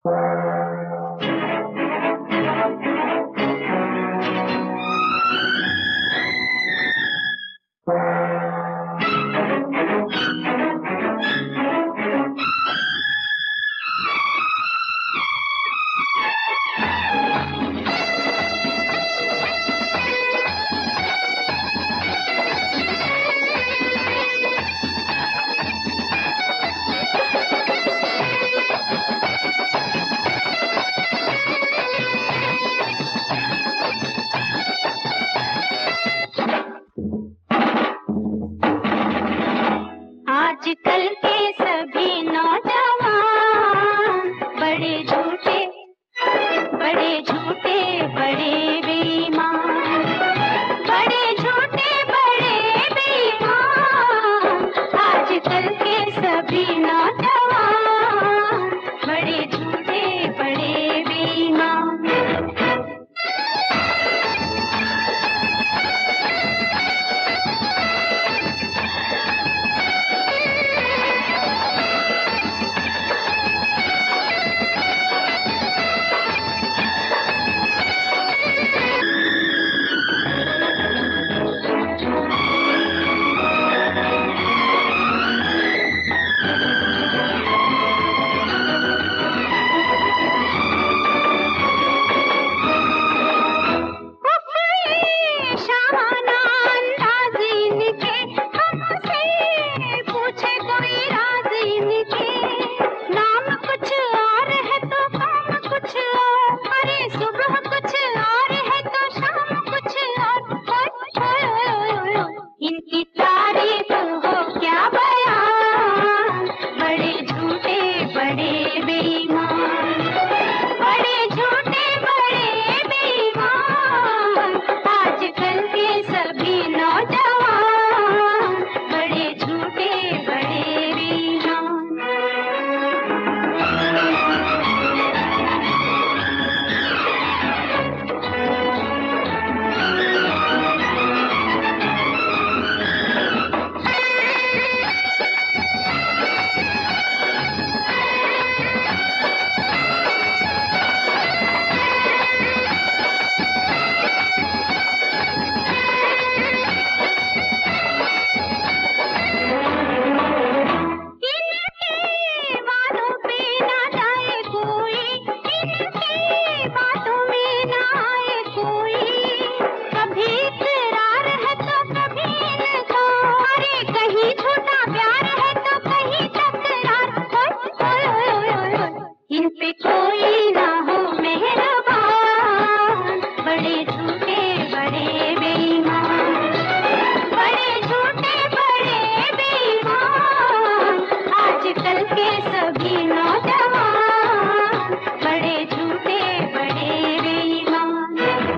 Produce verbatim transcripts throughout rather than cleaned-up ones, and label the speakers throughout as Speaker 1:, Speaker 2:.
Speaker 1: आजकल के सभी नौजवान बड़े झूठे बड़े झूठे बड़े बेईमान, बड़े झूठे बड़े बेईमान। आजकल के सभी नौजवान बड़े झूठे बड़े बेईमान। इनकी तारीफ हो क्या बयान, बड़े झूठे बड़े बेईमान, बड़े झूठे बड़े बेईमान। आजकल के सभी नौजवान बड़े झूठे बड़े बेईमान। इन पे कोई ना हो मेहरबान, बड़े झूठे बड़े बेईमान, बड़े झूठे बड़े बेईमान। आजकल के सभी नौजवान बड़े झूठे बड़े बेईमान।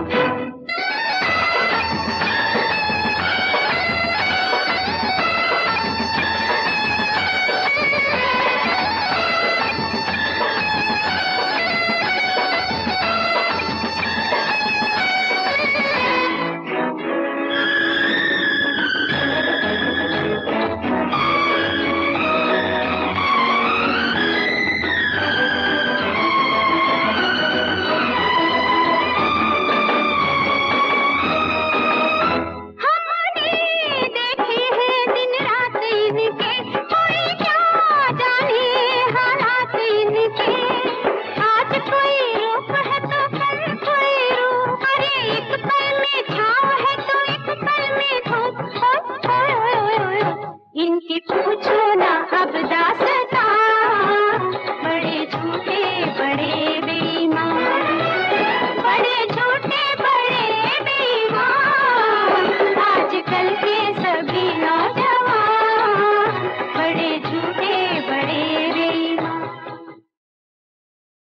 Speaker 1: इनकी पूछो ना अब दास्तां, बड़े झूठे बड़े